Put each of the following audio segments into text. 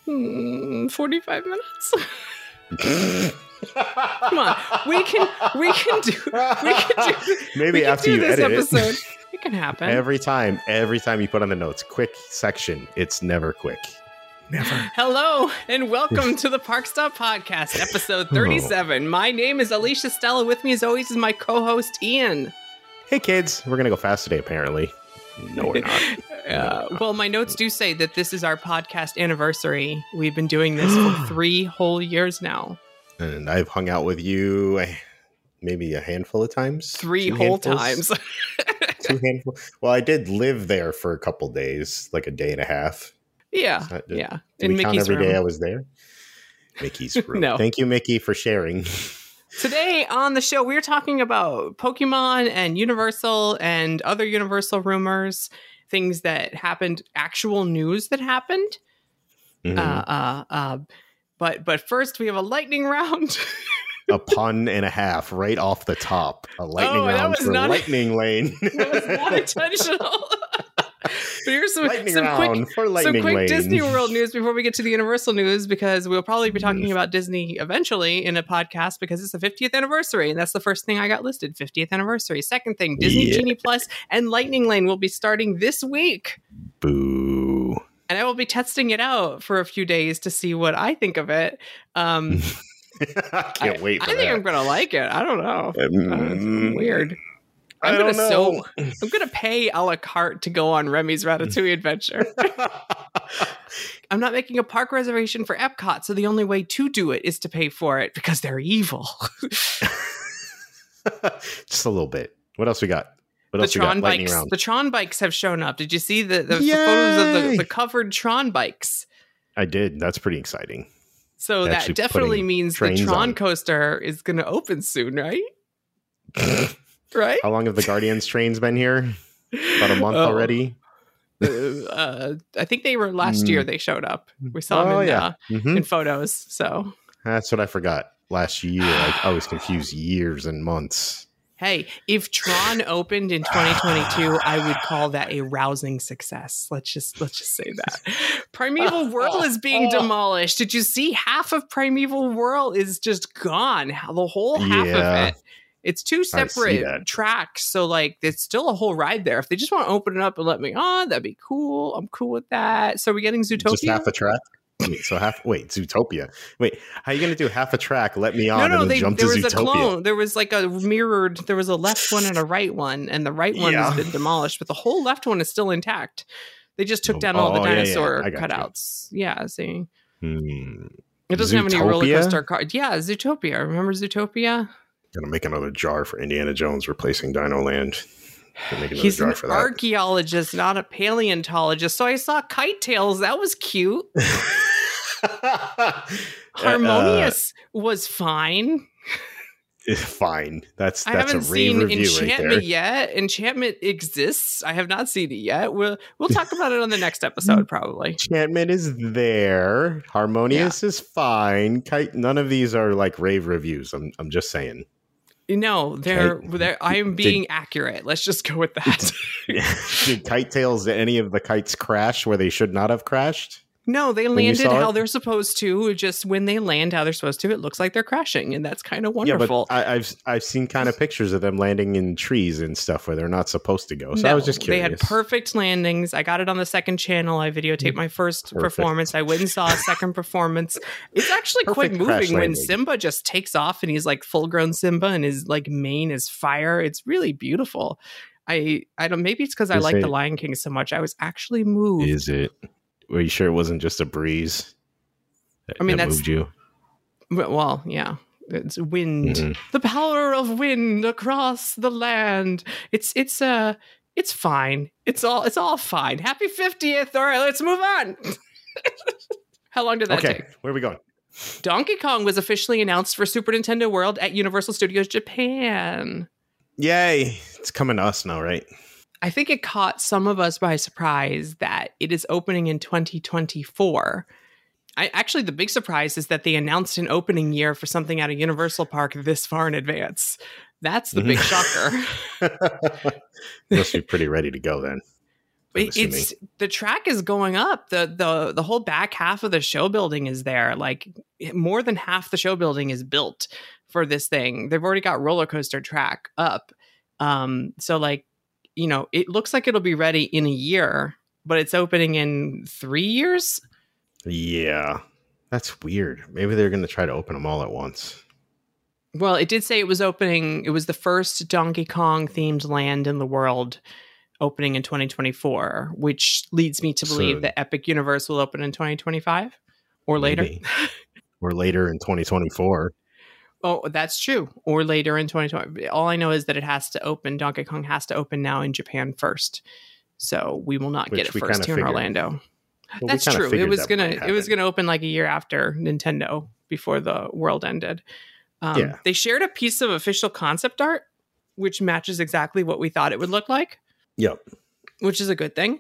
45 minutes. Come on, we can do Maybe after you this edit episode. it. It can happen. Every time you put on the notes, quick section. It's never quick. Never. Hello and welcome to the Park Stop Podcast, episode 37. My name is Alicia Stella. With me, as always, is my co-host Ian. Hey kids, we're gonna go fast today. Apparently, no, we're not. Well, my notes do say that this is our podcast anniversary. We've been doing this for 3 whole years now. And I've hung out with you maybe a handful of times. 3 whole times. 2 handfuls. Well, I did live there for a couple days, like a day and a half. Yeah, Did in we count Mickey's every room. day I was there? Mickey's room. No. Thank you, Mickey, for sharing. Today on the show, we're talking about Pokemon and Universal and other Universal rumors, things that happened, actual news that happened. Mm-hmm. But first, we have a lightning round. A pun and a half right off the top. A lightning round for Lightning Lane. That was not intentional. But here's some quick Lane. Disney World news before we get to the Universal news, because we'll probably be talking about Disney eventually in a podcast because it's the 50th anniversary. And that's the first thing I got listed, 50th anniversary. Second thing, Disney Genie Plus and Lightning Lane will be starting this week. Boo. And I will be testing it out for a few days to see what I think of it. I can't wait for I think I'm going to like it. I don't know. It's weird. I'm gonna pay a la carte to go on Remy's Ratatouille adventure. I'm not making a park reservation for Epcot, so the only way to do it is to pay for it because they're evil. Just a little bit. What else we got? The Tron bikes have shown up. Did you see the photos of the covered Tron bikes? I did. That's pretty exciting. So that definitely means the Tron coaster is going to open soon, right? Right? How long have the Guardians trains been here? About a month already? I think they were last year they showed up. We saw them in photos. So that's what I forgot. Last year. I was confused years and months. Hey, if Tron opened in 2022, I would call that a rousing success. Let's just say that. Primeval Whirl is being demolished. Did you see half of Primeval Whirl is just gone? The whole half of it. It's 2 separate tracks, so like it's still a whole ride there. If they just want to open it up and let me on, that'd be cool. I'm cool with that. So are we getting Zootopia? Just half a track? Zootopia. Wait, how are you going to do half a track, let me on, and then jump to Zootopia? There was a clone. There was like there was a left one and a right one, and the right one has been demolished, but the whole left one is still intact. They just took down all the dinosaur cutouts. Yeah, see? It doesn't have any roller coaster cars. Yeah, Zootopia. Remember Zootopia? Gonna make another jar for Indiana Jones replacing Dino Land. He's an archaeologist, not a paleontologist. So I saw Kite Tails. That was cute. Harmonious was fine. Fine. That's I haven't a seen rave review Enchantment right there. yet. Enchantment exists. I have not seen it yet. We'll talk about it on the next episode, probably. Enchantment is there. Harmonious is fine. Kite. None of these are like rave reviews. I'm just saying. No, I am being accurate. Let's just go with that. Did Kite Tails, any of the kites crash where they should not have crashed? No, they landed how they're supposed to. Just when they land how they're supposed to, it looks like they're crashing, and that's kind of wonderful. Yeah, but I've seen kind of pictures of them landing in trees and stuff where they're not supposed to go. So I was just curious. They had perfect landings. I got it on the second channel. I videotaped my first performance. I went and saw a second performance. It's actually quite moving when Simba just takes off and he's like full-grown Simba and his like mane is fire. It's really beautiful. I don't. Maybe it's because I like The Lion King so much. I was actually moved. Is it? Were you sure it wasn't just a breeze? That moved you. Well, yeah, it's wind. Mm-hmm. The power of wind across the land. It's fine. It's all fine. Happy 50th. All right, let's move on. How long did that take? Where are we going? Donkey Kong was officially announced for Super Nintendo World at Universal Studios Japan. Yay! It's coming to us now, right? I think it caught some of us by surprise that it is opening in 2024. The big surprise is that they announced an opening year for something at a Universal Park this far in advance. That's the big shocker. Must be pretty ready to go then. It's the track is going up. The whole back half of the show building is there. Like more than half the show building is built for this thing. They've already got roller coaster track up. So like, you know, it looks like it'll be ready in a year, but it's opening in 3 years. Yeah, that's weird. Maybe they're going to try to open them all at once. Well, it did say it was opening. It was the first Donkey Kong themed land in the world, opening in 2024, which leads me to believe that Epic Universe will open in 2025 or later. Or later in 2024. Oh, that's true. Or later in 2020. All I know is that it has to open. Donkey Kong has to open now in Japan first. So we will not get it first here in Orlando. Well, that's true. It was gonna open like a year after Nintendo, before the world ended. They shared a piece of official concept art, which matches exactly what we thought it would look like. Yep. Which is a good thing.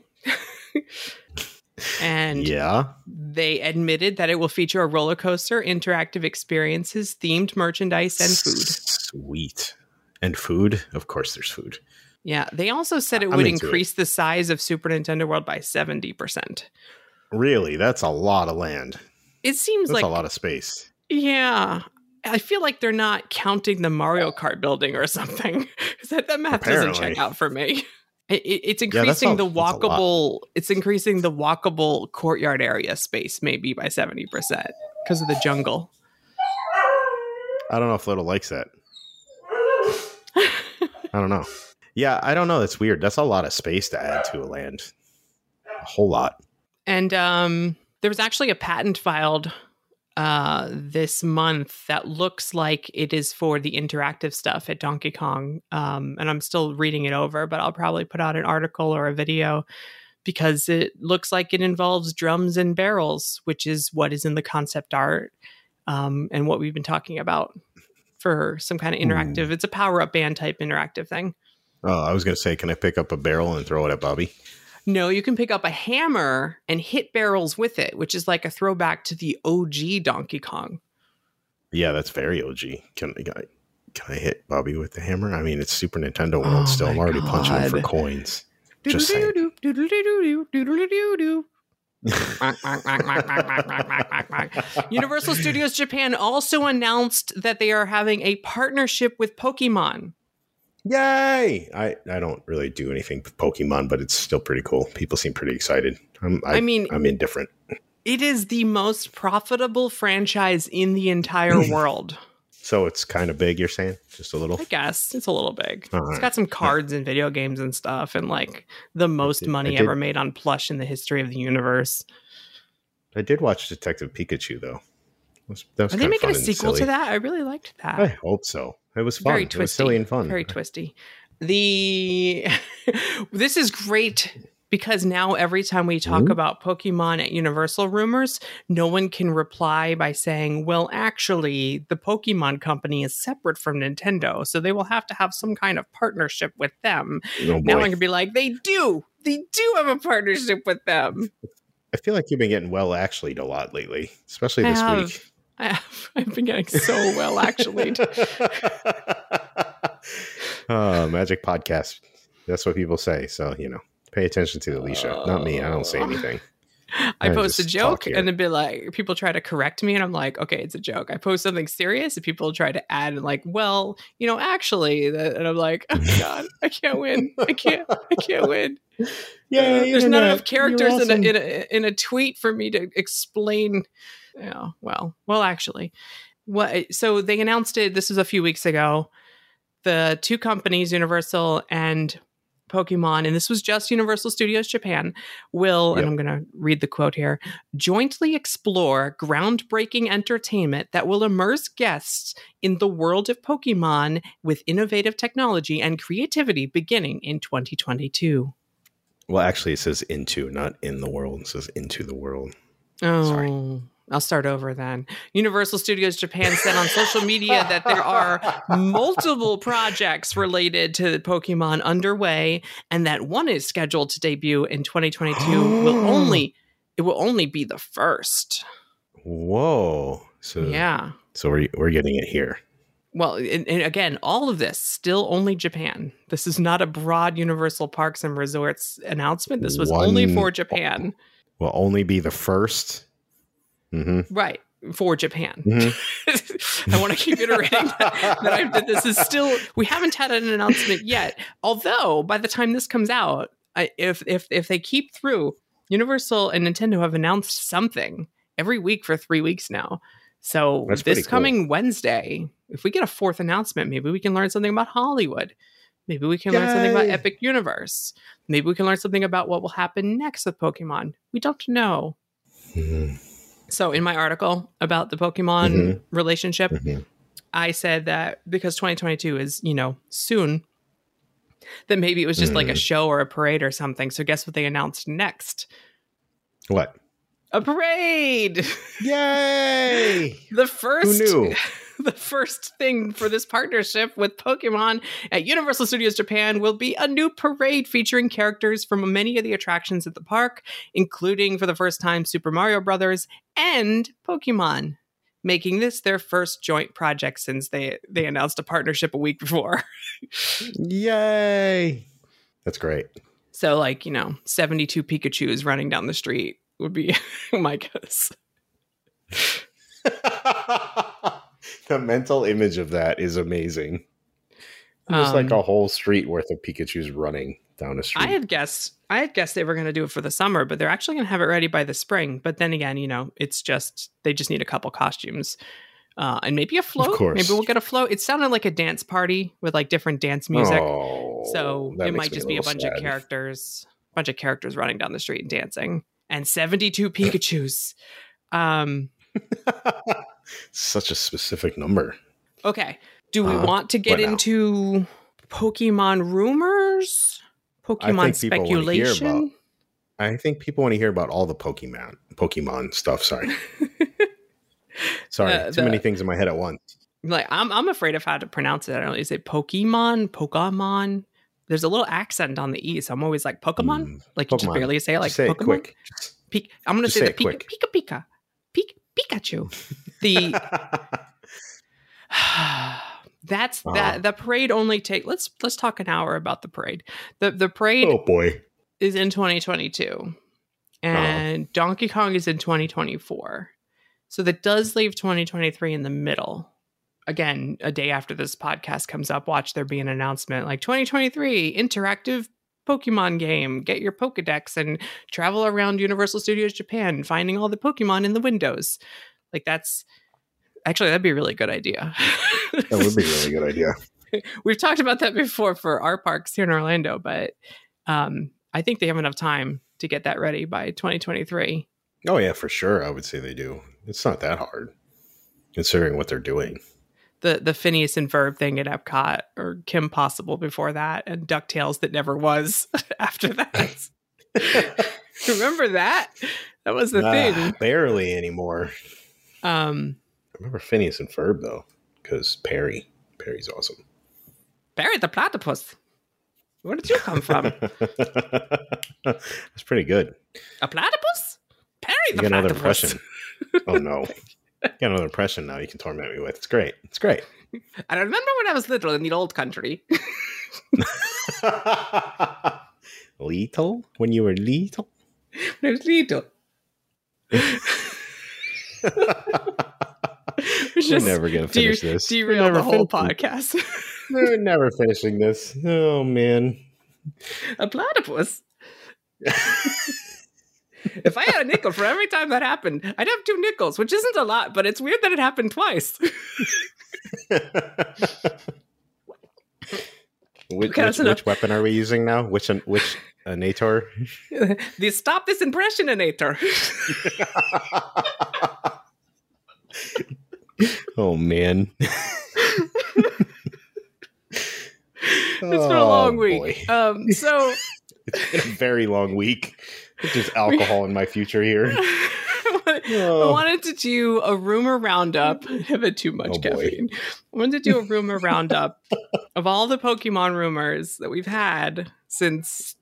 And they admitted that it will feature a roller coaster, interactive experiences, themed merchandise, and food. Sweet. And food? Of course there's food. Yeah. They also said it would increase the size of Super Nintendo World by 70%. Really? That's a lot of land. It seems like a lot of space. Yeah. I feel like they're not counting the Mario Kart building or something. That math doesn't check out for me. It's increasing the walkable. It's increasing the walkable courtyard area space maybe by 70% because of the jungle. I don't know if Little likes that. I don't know. Yeah, I don't know. That's weird. That's a lot of space to add to a land. A whole lot. And there was actually a patent filed this month that looks like it is for the interactive stuff at Donkey Kong. And I'm still reading it over, but I'll probably put out an article or a video because it looks like it involves drums and barrels, which is what is in the concept art and what we've been talking about for some kind of interactive. It's a power-up band type interactive thing. Oh, I was going to say, can I pick up a barrel and throw it at Bobby? No, you can pick up a hammer and hit barrels with it, which is like a throwback to the OG Donkey Kong. Yeah, that's very OG. Can I hit Bobby with the hammer? I mean, it's Super Nintendo World still. I'm already punching him for coins. Just saying. Universal Studios Japan also announced that they are having a partnership with Pokemon. Yay! I don't really do anything with Pokemon, but it's still pretty cool. People seem pretty excited. I'm indifferent. It is the most profitable franchise in the entire world. So it's kind of big, you're saying? Just a little? I guess. It's a little big. It's got some cards and video games and stuff, and like the most money ever made on plush in the history of the universe. I did watch Detective Pikachu, though. Are they making a sequel to that? I really liked that. I hope so. It was fun. Very twisty. It was silly and fun. Very twisty. This is great because now every time we talk about Pokemon at Universal rumors, no one can reply by saying, well, actually, the Pokemon company is separate from Nintendo, so they will have to have some kind of partnership with them. Oh, now I can be like, they do have a partnership with them. I feel like you've been getting well actually a lot lately, especially this week. I've been getting so well, actually. Magic podcast. That's what people say. So, pay attention to Alicia. Not me. I don't say anything. I post a joke and it'd be like, people try to correct me and I'm like, okay, it's a joke. I post something serious and people try to add and like, well, actually, and I'm like, oh God, I can't win. I can't win. Yeah, there's not enough characters awesome. in a tweet for me to explain. Yeah, well, actually, so they announced it. This was a few weeks ago. The two companies, Universal and Pokemon, and this was just Universal Studios Japan, will, and I'm going to read the quote here, jointly explore groundbreaking entertainment that will immerse guests in the world of Pokemon with innovative technology and creativity beginning in 2022. Well, actually, it says into, not in the world. It says into the world. Oh, sorry. I'll start over then. Universal Studios Japan said on social media that there are multiple projects related to Pokemon underway, and that one is scheduled to debut in 2022. It will only be the first. Whoa! So yeah. So we're getting it here. Well, and again, all of this still only Japan. This is not a broad Universal Parks and Resorts announcement. This was only for Japan. Will only be the first. Mm-hmm. Right. For Japan. Mm-hmm. I want to keep iterating that this is still, we haven't had an announcement yet. Although by the time this comes out, if they keep through, Universal and Nintendo have announced something every week for 3 weeks now. So this coming Wednesday, if we get a fourth announcement, maybe we can learn something about Hollywood. Maybe we can learn something about Epic Universe. Maybe we can learn something about what will happen next with Pokemon. We don't know. Mm-hmm. So in my article about the Pokemon relationship, I said that because 2022 is, soon, that maybe it was just like a show or a parade or something. So guess what they announced next? What? A parade! Yay! The first, who knew? The first thing for this partnership with Pokemon at Universal Studios Japan will be a new parade featuring characters from many of the attractions at the park, including for the first time Super Mario Brothers and Pokemon, making this their first joint project since they announced a partnership a week before. Yay! That's great. So 72 Pikachus running down the street would be my guess. The mental image of that is amazing. Just like a whole street worth of Pikachus running down a street. I had guessed they were going to do it for the summer, but they're actually going to have it ready by the spring. But then again, it's just, they just need a couple costumes and maybe a float. Of course. Maybe we'll get a float. It sounded like a dance party with different dance music. So it might just be a bunch of characters running down the street and dancing. And 72 Pikachus. Such a specific number. Okay. Do we want to get into Pokemon rumors? Pokemon speculation? I think people want to hear about all the Pokemon stuff. Sorry. Too many things in my head at once. I'm afraid of how to pronounce it. I don't know. Is it Pokemon? There's a little accent on the E, so I'm always like Pokemon. You just barely say it like say Pokemon. It quick. I'm going to say the quick. Pikachu. The that's that. The parade only take. Let's talk an hour about the parade. The parade. Oh boy, is in 2022, and Donkey Kong is in 2024. So that does leave 2023 in the middle. Again, a day after this podcast comes up, watch there be an announcement like 2023 interactive Pokemon game. Get your Pokedex and travel around Universal Studios Japan, finding all the Pokemon in the windows. That'd be a really good idea. That would be a really good idea. We've talked about that before for our parks here in Orlando, but I think they have enough time to get that ready by 2023. Oh yeah, for sure. I would say they do. It's not that hard, considering what they're doing. The Phineas and Ferb thing at Epcot, or Kim Possible before that, and DuckTales that never was after that. Remember that? That was the thing. Barely anymore. I remember Phineas and Ferb though, because Perry's awesome. Perry the platypus. Where did you come from? That's pretty good. A platypus? Perry the platypus. Another impression. Oh no. Got another impression now you can torment me with. It's great. It's great. I remember when I was little in the old country. Little? When you were little? When I was little. We're never going to finish this. Derail the whole podcast. We're never finishing this. Oh, man. A platypus? If I had a nickel for every time that happened, I'd have 2 nickels, which isn't a lot, but it's weird that it happened twice. Which weapon are we using now? Which Nator? Stop this impressionator. Oh, man. It's been a long week. So it's been a very long week. There's alcohol in my future here. I wanted to do a rumor roundup. I have had too much caffeine. I wanted to do a rumor roundup of all the Pokemon rumors that we've had since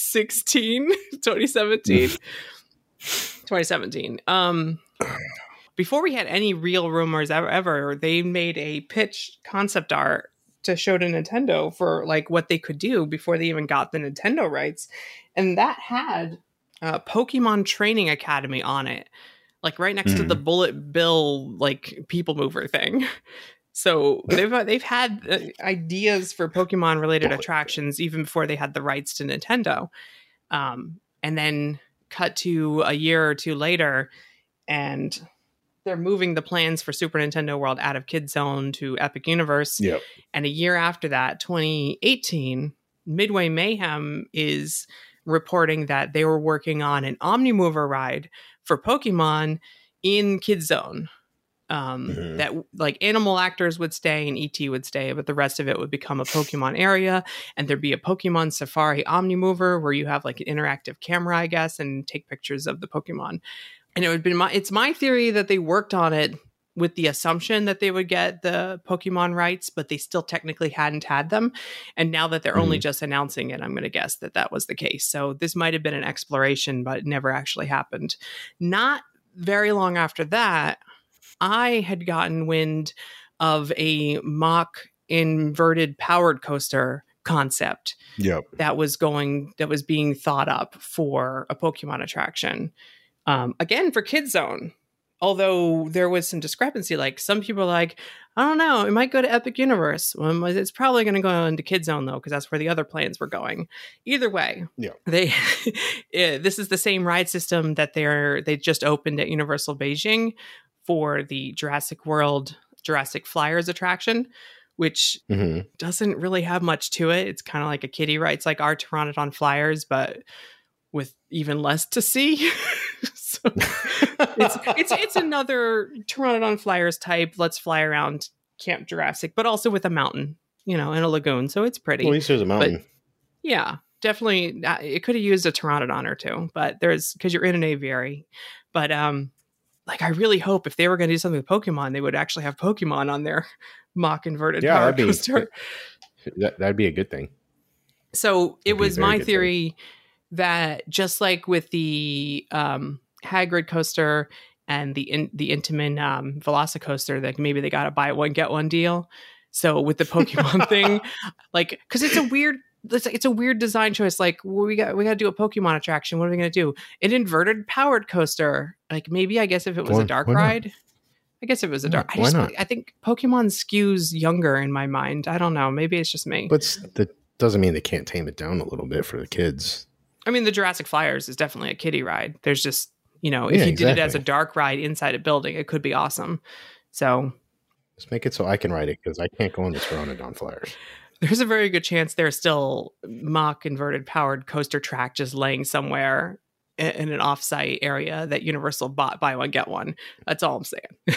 2016, 2017. 2017. before we had any real rumors ever, they made a pitch concept art to show to Nintendo for like what they could do before they even got the Nintendo rights. And that had Pokemon Training Academy on it, like right next to the Bullet Bill, like people mover thing. So they've had ideas for Pokemon related attractions even before they had the rights to Nintendo. And then cut to a year or two later, and they're moving the plans for Super Nintendo World out of Kid Zone to Epic Universe. Yep. And a year after that, 2018, Midway Mayhem is reporting that they were working on an Omnimover ride for Pokemon in Kid Zone. That like animal actors would stay and ET would stay, but the rest of it would become a Pokemon area, and there'd be a Pokemon Safari Omnimover where you have like an interactive camera, I guess, and take pictures of the Pokemon. And it's my theory that they worked on it with the assumption that they would get the Pokemon rights, but they still technically hadn't had them. And now that they're only just announcing it, I'm going to guess that was the case. So this might have been an exploration, but it never actually happened. Not very long after that, I had gotten wind of a mock inverted powered coaster concept that was being thought up for a Pokemon attraction. Again, for Kid Zone. Although there was some discrepancy, like some people are like, I don't know, it might go to Epic Universe. Well, it's probably going to go into Kid Zone though, because that's where the other plans were going. Either way, this is the same ride system that they just opened at Universal Beijing for the Jurassic World Jurassic Flyers attraction, which doesn't really have much to it. It's kind of like a kiddie ride. It's like our Pteranodon Flyers, but with even less to see. So it's another Pteranodon Flyers type. Let's fly around Camp Jurassic, but also with a mountain, and a lagoon. So it's pretty. Well, at least there's a mountain. But yeah, definitely. It could have used a Pteranodon or two, but because you're in an aviary. But like I really hope if they were going to do something with Pokemon, they would actually have Pokemon on their mock inverted power coaster. That'd be a good thing. So it was my theory that just like with the Hagrid coaster and the Intamin Velocicoaster, that maybe they got a buy one get one deal. So with the Pokemon thing, like because it's a weird design choice. Like we got to do a Pokemon attraction. What are we going to do? An inverted powered coaster. Like maybe I guess if it was a dark ride. I guess if it was a dark. I think Pokemon skews younger in my mind. I don't know. Maybe it's just me. But that doesn't mean they can't tame it down a little bit for the kids. I mean, the Jurassic Flyers is definitely a kiddie ride. There's just, if you did it as a dark ride inside a building, it could be awesome. So just make it so I can ride it because I can't go on the Pteranodon Flyers. There's a very good chance there's still mock inverted powered coaster track just laying somewhere in an offsite area that Universal bought buy one get one. That's all I'm saying.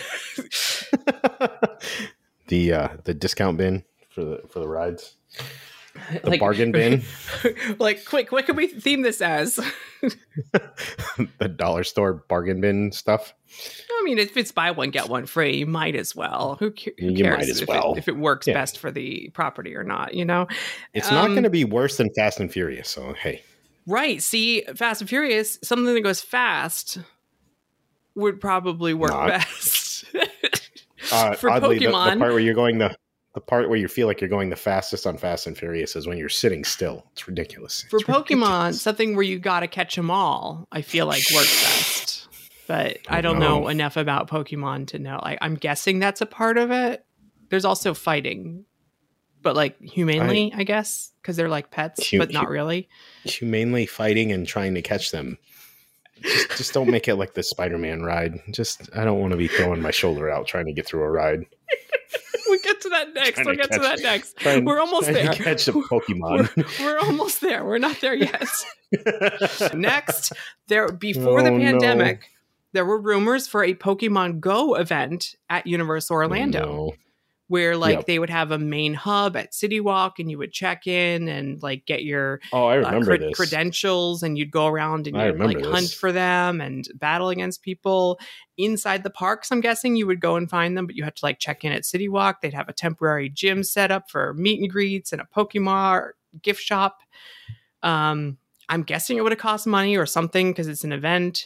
The discount bin for the rides. The bargain bin. Like, quick, what can we theme this as? The dollar store bargain bin stuff. I mean, if it's buy one, get one free, you might as well. Who cares might as if it works best for the property or not, It's not going to be worse than Fast and Furious, so hey. Right. See, Fast and Furious, something that goes fast would probably work best. For oddly, Pokemon. The part where you're going the part where you feel like you're going the fastest on Fast and Furious is when you're sitting still. It's ridiculous. For Pokemon, something where you got to catch them all, I feel like works best. But I don't know enough about Pokemon to know. Like, I'm guessing that's a part of it. There's also fighting, but like humanely, I guess, because they're like pets, but not really. Humanely fighting and trying to catch them. Just don't make it like the Spider-Man ride. I don't want to be throwing my shoulder out trying to get through a ride. We'll get to that next. We're almost there. Catch a Pokemon. We're almost there. We're not there yet. Next, before the pandemic, there were rumors for a Pokemon Go event at Universal Orlando. Where they would have a main hub at City Walk and you would check in and like get your I remember this. credentials, and you'd go around and you'd hunt for them and battle against people inside the parks. I'm guessing you would go and find them, but you had to like check in at City Walk. They'd have a temporary gym set up for meet and greets and a Pokemon gift shop. I'm guessing it would have cost money or something because it's an event.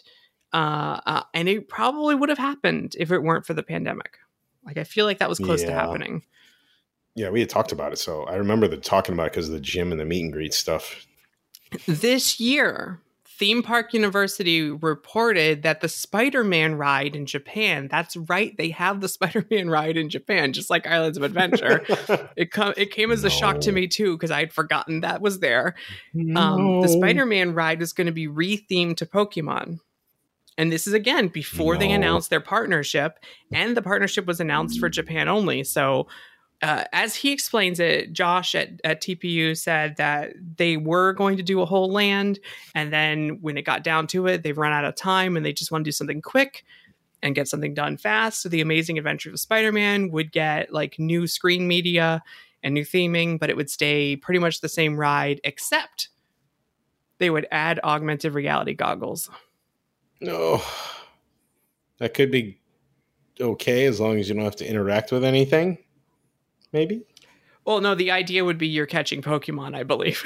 And it probably would have happened if it weren't for the pandemic. Like, I feel like that was close to happening. Yeah, we had talked about it. So I remember talking about it because of the gym and the meet and greet stuff. This year, Theme Park University reported that the Spider-Man ride in Japan, that's right, they have the Spider-Man ride in Japan, just like Islands of Adventure. It came as a shock to me, too, because I had forgotten that was there. The Spider-Man ride is going to be re-themed to Pokemon. And this is, again, before they announced their partnership, and the partnership was announced for Japan only. So as he explains it, Josh at TPU said that they were going to do a whole land, and then when it got down to it, they've run out of time and they just want to do something quick and get something done fast. So the Amazing Adventures of Spider-Man would get like new screen media and new theming, but it would stay pretty much the same ride, except they would add augmented reality goggles. No, that could be okay as long as you don't have to interact with anything. Maybe. Well, no, the idea would be you're catching Pokemon, I believe.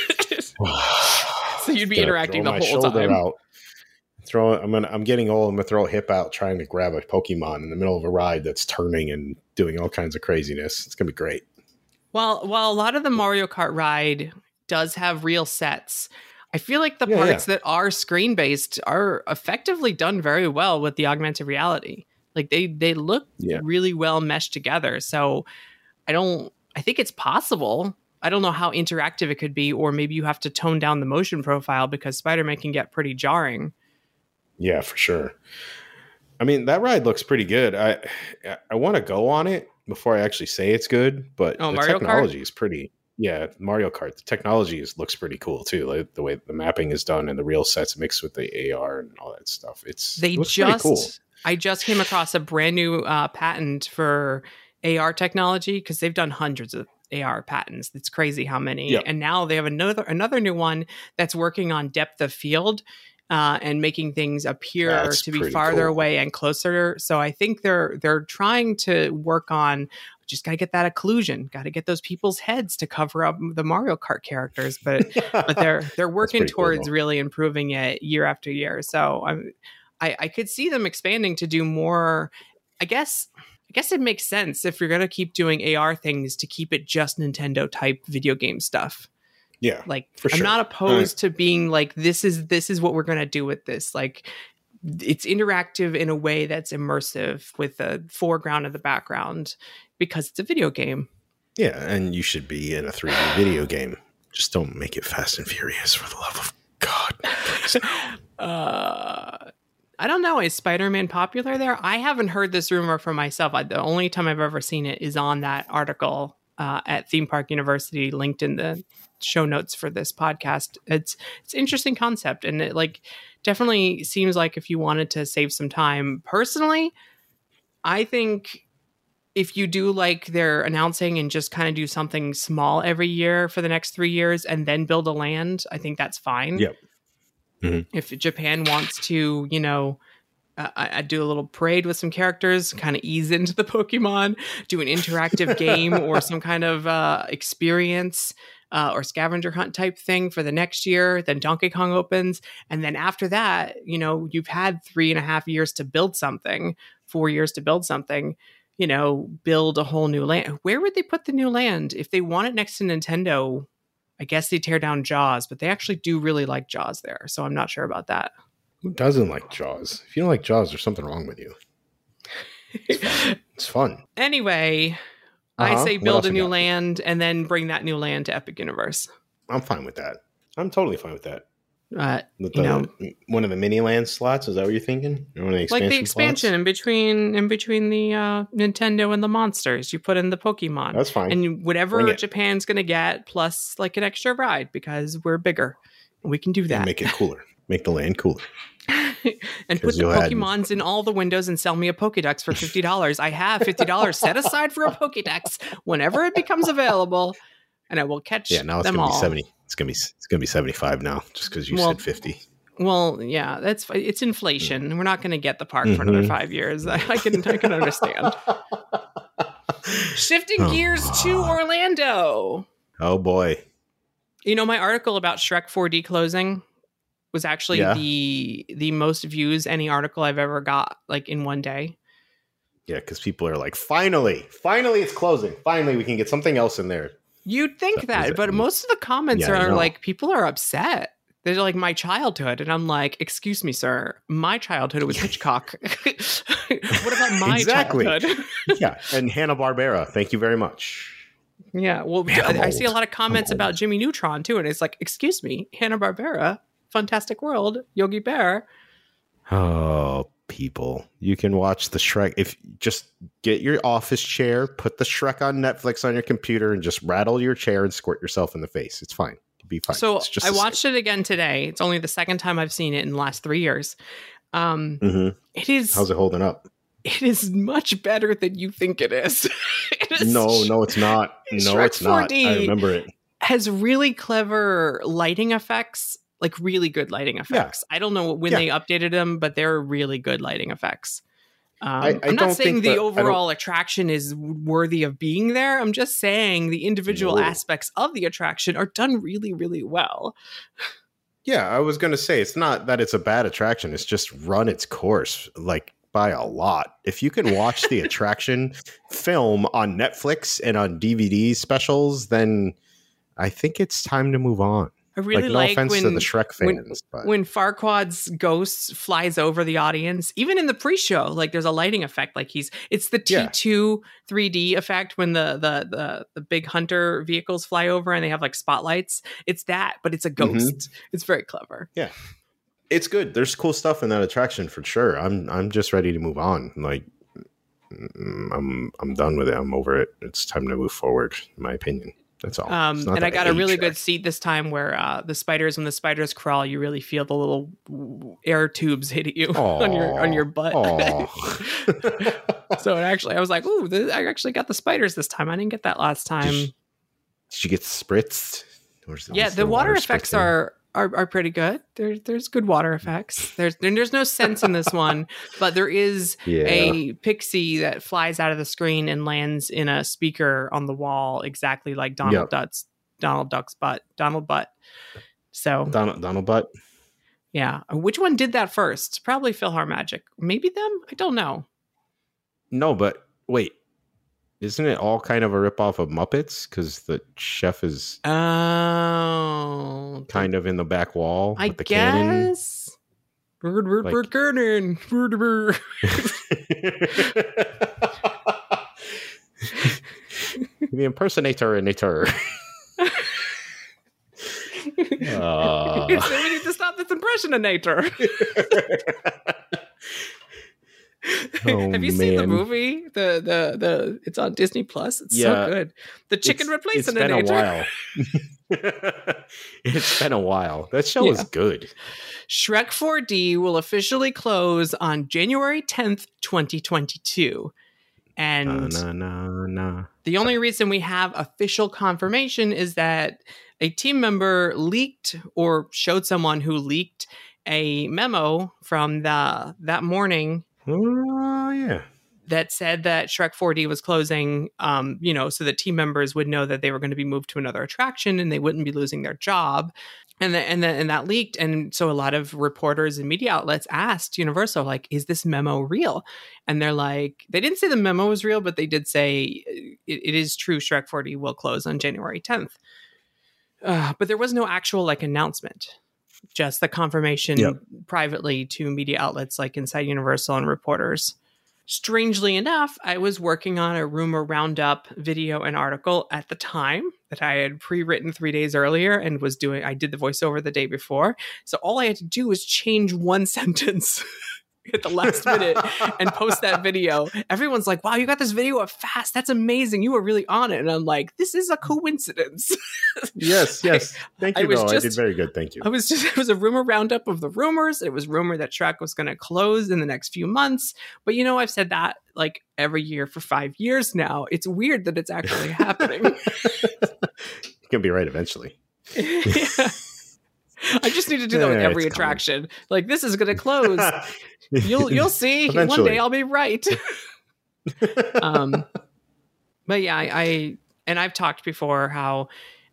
So you'd be interacting the whole time. I'm getting old. I'm gonna throw a hip out trying to grab a Pokemon in the middle of a ride that's turning and doing all kinds of craziness. It's gonna be great. Well, while a lot of the Mario Kart ride does have real sets, I feel like the parts that are screen based are effectively done very well with the augmented reality. Like they look really well meshed together. So I think it's possible. I don't know how interactive it could be, or maybe you have to tone down the motion profile because Spider-Man can get pretty jarring. Yeah, for sure. I mean, that ride looks pretty good. I want to go on it before I actually say it's good, but the Mario technology Kart? is pretty. Yeah, Mario Kart. The technology looks pretty cool too. Like the way the mapping is done and the real sets mixed with the AR and all that stuff. It looks pretty cool. I just came across a brand new patent for AR technology because they've done hundreds of AR patents. It's crazy how many. Yep. And now they have another new one that's working on depth of field and making things appear to be farther away and closer. So I think they're trying to work on just got to get that occlusion, got to get those people's heads to cover up the Mario Kart characters. But they're working towards really improving it year after year. So I could see them expanding to do more. I guess it makes sense if you're going to keep doing AR things to keep it just Nintendo type video game stuff. Yeah, like I'm not opposed to being like, this is what we're going to do with this. Like it's interactive in a way that's immersive with the foreground and the background because it's a video game. Yeah. And you should be in a 3D video game. Just don't make it Fast and Furious, for the love of God. I don't know. Is Spider-Man popular there? I haven't heard this rumor for myself. The only time I've ever seen it is on that article at Theme Park University, linked in the show notes for this podcast. It's an interesting concept, and it definitely seems like if you wanted to save some time. Personally, I think if you do like they're announcing and just kind of do something small every year for the next 3 years and then build a land, I think that's fine. Yep. Mm-hmm. If Japan wants to, I do a little parade with some characters, kind of ease into the Pokemon, do an interactive game or some kind of experience or scavenger hunt type thing for the next year. Then Donkey Kong opens. And then after that, you've had 3.5 years to build something, 4 years to build something, build a whole new land. Where would they put the new land? If they want it next to Nintendo, I guess they tear down Jaws, but they actually do really like Jaws there. So I'm not sure about that. Who doesn't like Jaws? If you don't like Jaws, there's something wrong with you. It's fun. Anyway, I say build a new land and then bring that new land to Epic Universe. I'm fine with that. I'm totally fine with that. One of the mini land slots, is that what you're thinking? Like the expansion in between the Nintendo and the monsters, you put in the Pokemon. That's fine. And whatever Japan's going to get, plus like an extra ride because we're bigger. We can do that. And make it cooler. Make the land cooler. And put the Pokemons in all the windows and sell me a Pokédex for $50. I have $50 set aside for a Pokédex whenever it becomes available, and I will catch them all. Yeah, now it's going to be 70. It's gonna be 75 now, just because you said 50. Well, yeah, it's inflation. We're not gonna get the park for another 5 years. I can understand. Shifting gears to Orlando. Oh boy. My article about Shrek 4D closing, was actually the most views any article I've ever got, like, in one day. Yeah, because people are like, finally it's closing. Finally, we can get something else in there. You'd think that, but most of the comments are like, people are upset. They're like, my childhood. And I'm like, excuse me, sir. My childhood was Hitchcock. What about my childhood? Yeah, and Hanna-Barbera. Thank you very much. Yeah, well, I see a lot of comments about Jimmy Neutron, too. And it's like, excuse me, Hanna-Barbera, Fantastic World, Yogi Bear. Oh, people. You can watch the Shrek. If just get your office chair, put the Shrek on Netflix on your computer, and just rattle your chair and squirt yourself in the face. It's fine. It'll be fine. So I watched it again today. It's only the second time I've seen it in the last 3 years. It is. How's it holding up? It is much better than you think it is. No, it's not. No, Shrek it's not. 4D I remember it. Has really clever lighting effects, like really good lighting effects. Yeah. I don't know when they updated them, but they're really good lighting effects. I'm not saying the overall attraction is worthy of being there. I'm just saying the individual aspects of the attraction are done really, really well. Yeah, I was going to say, it's not that it's a bad attraction. It's just run its course, like, by a lot. If you can watch the attraction film on Netflix and on DVD specials, then I think it's time to move on. I really no offense to the Shrek fans, but when Farquaad's ghost flies over the audience, even in the pre-show, like, there's a lighting effect. Like, it's the T2 3D effect when the big hunter vehicles fly over and they have like spotlights. It's that, but it's a ghost. It's very clever. Yeah, it's good. There's cool stuff in that attraction for sure. I'm just ready to move on. Like, I'm done with it. I'm over it. It's time to move forward, in my opinion. That's all. And I got a really good seat this time where when the spiders crawl, you really feel the little air tubes hitting you on your butt. So I was like, ooh, I actually got the spiders this time. I didn't get that last time. Did you get spritzed? The water effects are pretty good. There's good water effects. There's no sense in this one, but there is a pixie that flies out of the screen and lands in a speaker on the wall, exactly like Donald Butt. So Donald Butt. Yeah. Which one did that first? Probably PhilharMagic. Maybe them? I don't know. No, but wait. Isn't it all kind of a ripoff of Muppets? Because the chef is kind of in the back wall with the cannon. Bird cannon. The impersonator. We need to stop this impressionator. Have you seen the movie? The it's on Disney Plus. It's so good. The chicken replacement. It's been a while. It's been a while. That show is good. Shrek 4D will officially close on January 10th, 2022. And the only reason we have official confirmation is that a team member leaked or showed someone who leaked a memo from that morning. Oh, yeah. That said that Shrek 4D was closing, so that team members would know that they were going to be moved to another attraction and they wouldn't be losing their job. And that leaked. And so a lot of reporters and media outlets asked Universal, like, is this memo real? And they're like, they didn't say the memo was real, but they did say it is true. Shrek 4D will close on January 10th. But there was no actual announcement. Just the confirmation privately to media outlets like Inside Universal and reporters. Strangely enough, I was working on a rumor roundup video and article at the time that I had pre-written 3 days earlier and I did the voiceover the day before. So all I had to do was change one sentence at the last minute and post that video. Everyone's like, wow, you got this video up fast. That's amazing. You were really on it. And I'm like, this is a coincidence. Yes. Thank you. I did very good. Thank you. It was a rumor roundup of the rumors. It was rumored that Shrek was going to close in the next few months. But I've said that like every year for 5 years now. It's weird that it's actually happening. You can be right eventually. Yeah. I just need to do that with every attraction. Like, this is going to close. You'll see. Eventually. One day I'll be right. But yeah, I've talked before how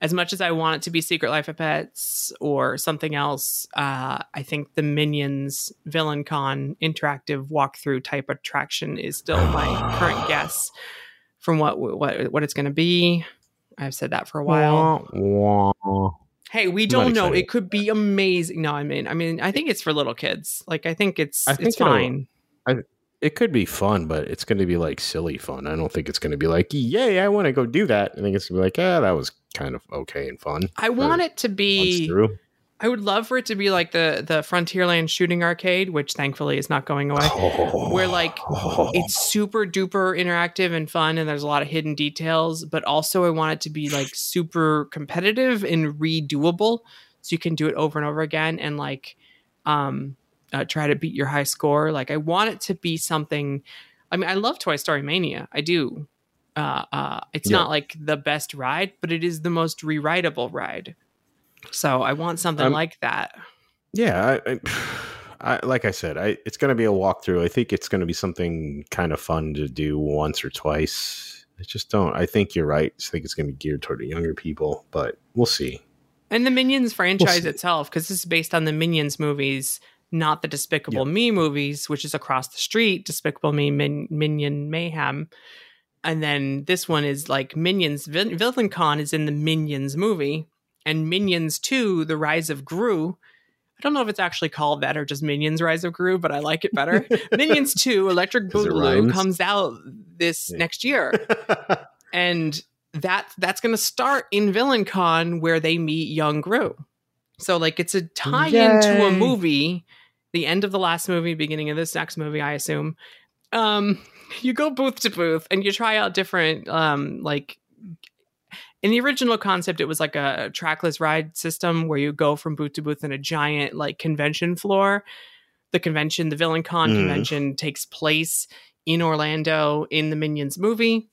as much as I want it to be Secret Life of Pets or something else, I think the Minions Villain Con interactive walkthrough type attraction is still my current guess from what it's going to be. I've said that for a while. Hey, we don't know. It could be amazing. No, I mean, I think it's for little kids. Like, I think it's fine. It could be fun, but it's going to be like silly fun. I don't think it's going to be like, yay, I want to go do that. I think it's going to be like, that was kind of okay and fun. I want it to be. I would love for it to be like the Frontierland shooting arcade, which thankfully is not going away. Where like it's super duper interactive and fun, and there's a lot of hidden details. But also, I want it to be like super competitive and redoable, so you can do it over and over again and like try to beat your high score. Like I want it to be something. I mean, I love Toy Story Mania. I do. It's not like the best ride, but it is the most rewritable ride. So I want something like that. Yeah, I like I said, it's going to be a walkthrough. I think it's going to be something kind of fun to do once or twice. I just don't. I think you're right. I think it's going to be geared toward the younger people, but we'll see. And the Minions franchise itself, because this is based on the Minions movies, not the Despicable Me movies, which is across the street, Despicable Me, Minion Mayhem. And then this one is like Minions. Villain Con is in the Minions movie. And Minions 2, The Rise of Gru. I don't know if it's actually called that or just Minions Rise of Gru, but I like it better. Minions 2, Electric Boogaloo, comes out this next year. And that's going to start in Villain Con where they meet young Gru. So like it's a tie-in to a movie, the end of the last movie, beginning of this next movie, I assume. You go booth to booth and you try out different like in the original concept, it was like a trackless ride system where you go from booth to booth in a giant like convention floor. The Villain Con convention takes place in Orlando in the Minions movie.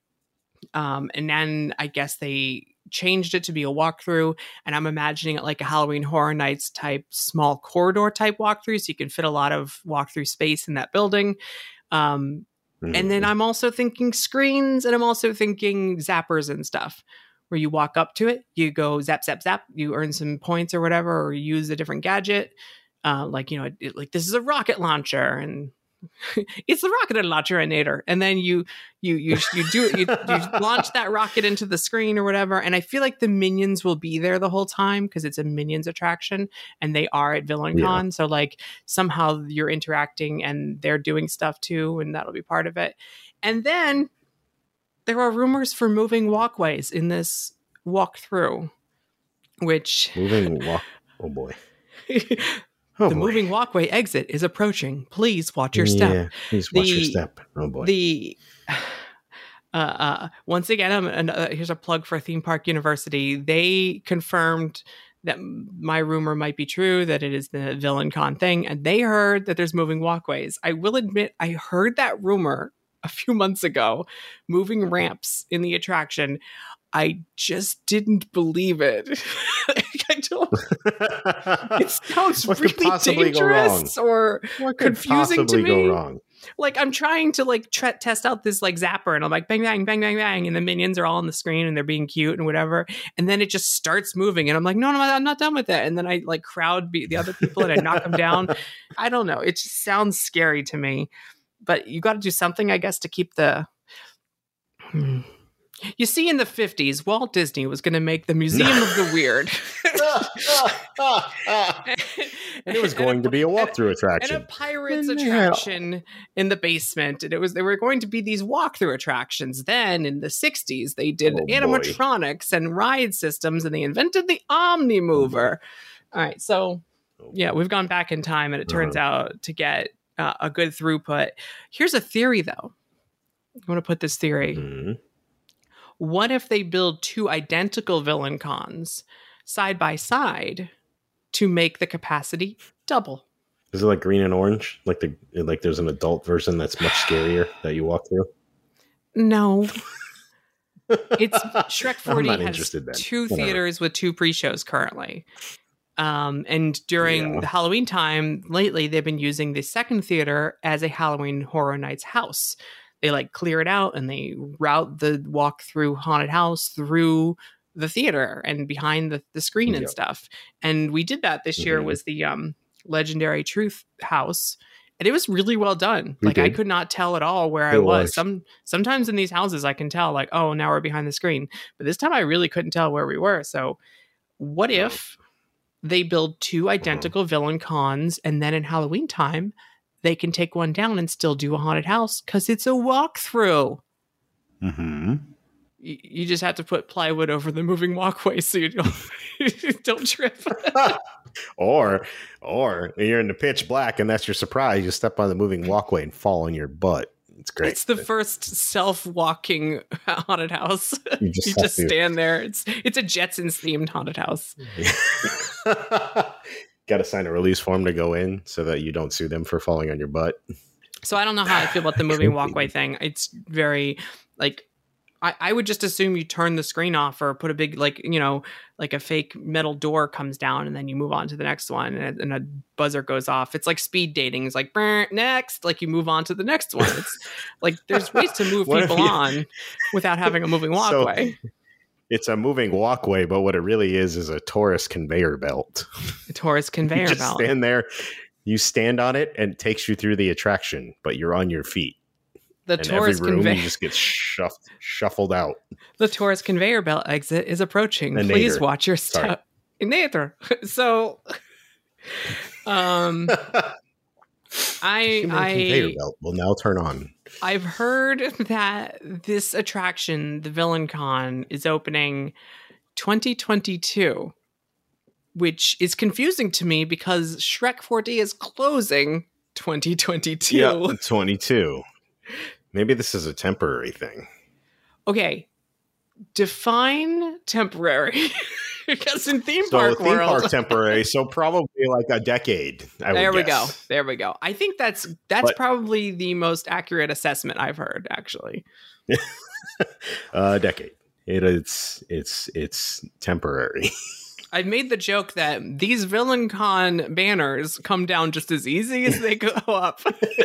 And then I guess they changed it to be a walkthrough, and I'm imagining it like a Halloween Horror Nights type small corridor type walkthrough, so you can fit a lot of walkthrough space in that building. And then I'm also thinking screens, and I'm also thinking zappers and stuff, where you walk up to it, you go zap, zap, zap, you earn some points or whatever, or use a different gadget. Like, you know, like this is a rocket launcher, and it's the rocket launcher-inator. And then you launch that rocket into the screen or whatever. And I feel like the Minions will be there the whole time because it's a Minions attraction and they are at Villain Con. So like somehow you're interacting and they're doing stuff too, and that'll be part of it. And then there are rumors for moving walkways in this walkthrough, which oh boy. The moving walkway exit is approaching. Please watch your step. Yeah, please watch your step. Oh boy. Once again, here's a plug for Theme Park University. They confirmed that my rumor might be true, that it is the Villain Con thing, and they heard that there's moving walkways. I will admit, I heard that rumor a few months ago, moving ramps in the attraction. I just didn't believe it. I don't. It sounds really dangerous or confusing to me. Go wrong? Like I'm trying to like test out this like zapper, and I'm like bang bang bang bang bang, and the minions are all on the screen and they're being cute and whatever, and then it just starts moving, and I'm like, no, I'm not done with it, and then I like crowd the other people and I knock them down. I don't know. It just sounds scary to me, but you got to do something, I guess, to keep the. You see, in the 50s, Walt Disney was going to make the Museum of the Weird. And it was going to be a walkthrough attraction. And a pirates attraction in the basement. And they were going to be these walkthrough attractions. Then, in the 60s, they did animatronics and ride systems, and they invented the Omni Mover. All right, so, yeah, we've gone back in time, and it turns out to get a good throughput. Here's a theory, though. I'm going to put this theory. Mm-hmm. What if they build two identical Villain Cons side by side to make the capacity double? Is it like green and orange? Like there's an adult version that's much scarier that you walk through? No. It's Shrek 4D has two theaters with two pre-shows currently. And during the Halloween time, lately, they've been using the second theater as a Halloween Horror Nights house. They like clear it out and they route the walk through haunted house through the theater and behind the screen and stuff. And we did that this year was the Legendary Truth House. And it was really well done. Like I could not tell at all where I was. Sometimes in these houses I can tell like, oh, now we're behind the screen. But this time I really couldn't tell where we were. So what if they build 2 identical villain cons and then in Halloween time they can take one down and still do a haunted house because it's a walkthrough. Mm-hmm. You just have to put plywood over the moving walkway so you don't trip. or you're in the pitch black and that's your surprise. You step on the moving walkway and fall on your butt. It's great. It's the first self-walking haunted house. You just stand there. It's a Jetsons themed haunted house. Got to sign a release form to go in so that you don't sue them for falling on your butt. So I don't know how I feel about the moving walkway thing. It's very like I would just assume you turn the screen off or put a big like a fake metal door comes down and then you move on to the next one and a buzzer goes off. It's like speed dating. It's like next, like you move on to the next one. It's like there's ways to move people on without having a moving walkway. So, it's a moving walkway, but what it really is a Taurus conveyor belt. A Taurus conveyor you belt. Stand there, you stand on it, and it takes you through the attraction, but you're on your feet. The Taurus conveyor just gets shuffled out. The Taurus conveyor belt exit is approaching. Please watch your step. Nader. So, conveyor belt will now turn on. I've heard that this attraction, the Villain Con, is opening 2022, which is confusing to me because Shrek 4D is closing 2022. Yeah, 22. Maybe this is a temporary thing. Okay, define temporary. Because in theme park temporary, so probably like a decade. There we go. I think that's probably the most accurate assessment I've heard, actually. A decade. It's temporary. I've made the joke that these Villain Con banners come down just as easy as they go up.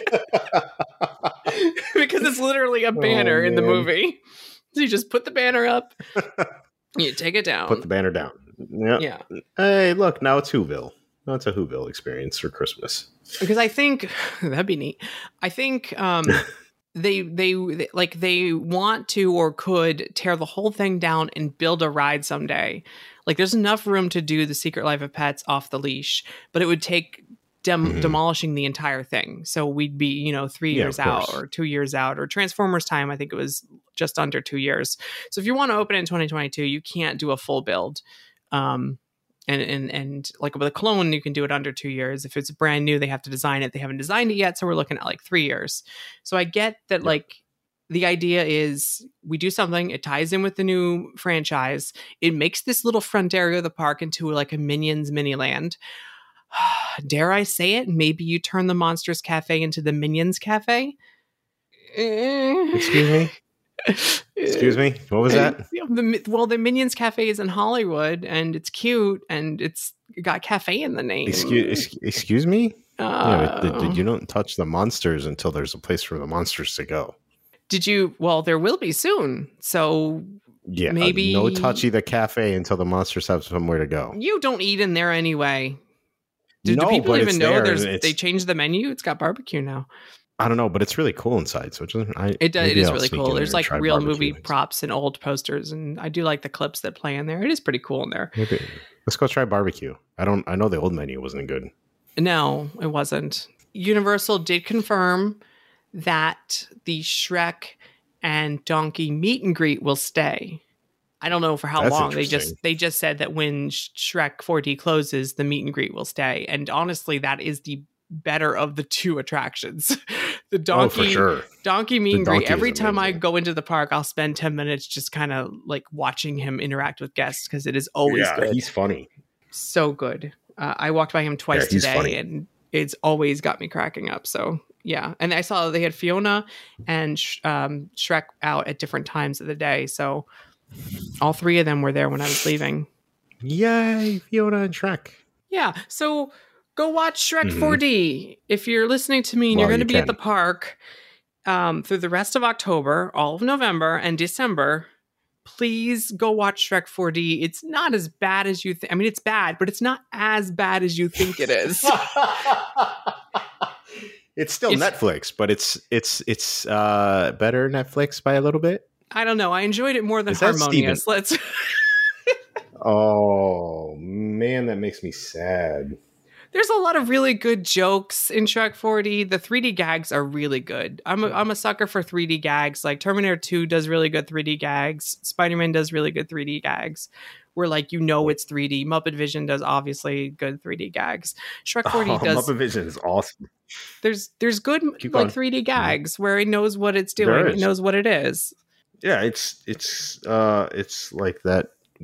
Because it's literally a banner in the movie. So you just put the banner up. You take it down. Put the banner down. Yep. Yeah. Hey, look, now it's Whoville. Now it's a Whoville experience for Christmas. Because I think that'd be neat. I think they want to or could tear the whole thing down and build a ride someday. Like there's enough room to do The Secret Life of Pets off the leash, but it would take demolishing the entire thing. So we'd be, 3 years out or 2 years out, or Transformers time. I think it was just under 2 years. So if you want to open it in 2022, you can't do a full build. And like with a clone, you can do it under 2 years. If it's brand new, they have to design it. They haven't designed it yet. So we're looking at like 3 years. So I get that like the idea is we do something, it ties in with the new franchise. It makes this little front area of the park into like a Minions mini land. Dare I say it? Maybe you turn the Monsters Cafe into the Minions Cafe. Excuse me? Excuse me? What was that? The Minions Cafe is in Hollywood, and it's cute, and it's got cafe in the name. Excuse me? You don't touch the monsters until there's a place for the monsters to go. Did you? Well, there will be soon. So yeah, maybe no touchy the cafe until the monsters have somewhere to go. You don't eat in there anyway. Do people even know they changed the menu? It's got barbecue now. I don't know, but it's really cool inside. So it is really cool. There's like real movie props and old posters, and I do like the clips that play in there. It is pretty cool in there. Maybe. Let's go try barbecue. I know the old menu wasn't good. No, it wasn't. Universal did confirm that the Shrek and Donkey meet and greet will stay. I don't know for how long. They just said that when Shrek 4D closes, the meet and greet will stay. And honestly, that is the better of the two attractions. The donkey meet and greet. Every time I go into the park, I'll spend 10 minutes just kind of like watching him interact with guests because it is always good. He's funny. So good. I walked by him twice today and it's always got me cracking up. So yeah. And I saw they had Fiona and Shrek out at different times of the day. So all three of them were there when I was leaving. Yay, Fiona and Shrek. Yeah. So go watch Shrek 4D. If you're listening to me and you're going to be at the park through the rest of October, all of November, and December, please go watch Shrek 4D. It's not as bad as you think. I mean, it's bad, but it's not as bad as you think it is. It's still Netflix, but it's better Netflix by a little bit. I don't know. I enjoyed it more than Harmonious. Let's. Oh man, that makes me sad. There's a lot of really good jokes in Shrek 4D. The 3D gags are really good. I'm a sucker for 3D gags. Like Terminator 2 does really good 3D gags. Spider-Man does really good 3D gags. Where like it's 3D. Muppet Vision does obviously good 3D gags. Shrek 4D does. Muppet Vision is awesome. There's good 3D gags where it knows what it's doing. It knows what it is. Yeah, it's like that.